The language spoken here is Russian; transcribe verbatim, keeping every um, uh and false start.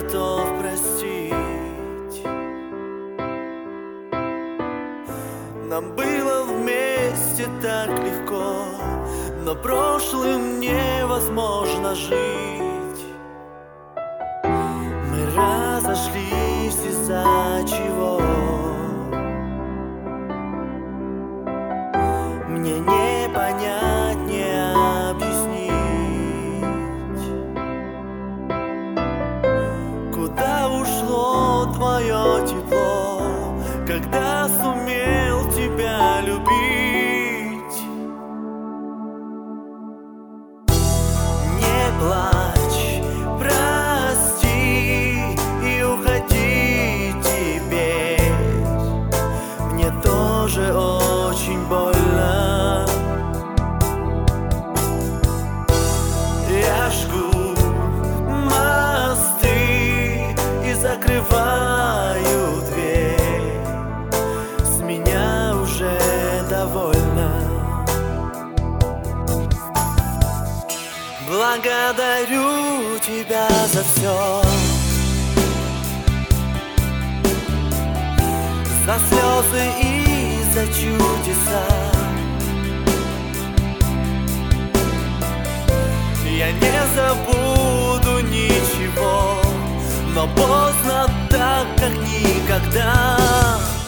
готов простить. Нам было вместе так легко, но прошлым невозможно жить. Мы разошлись из-за чего? Мне не понять, не объяснить. Куда ушло твое тепло, когда сумел тебя любить? Не плачь, прости и уходи теперь. Мне тоже очень больно. Я жгу мосты и закрываю дверь. С меня уже довольно. Благодарю тебя за все, за слезы и за чудеса. Я не забуду ничего, но поздно так, как никогда.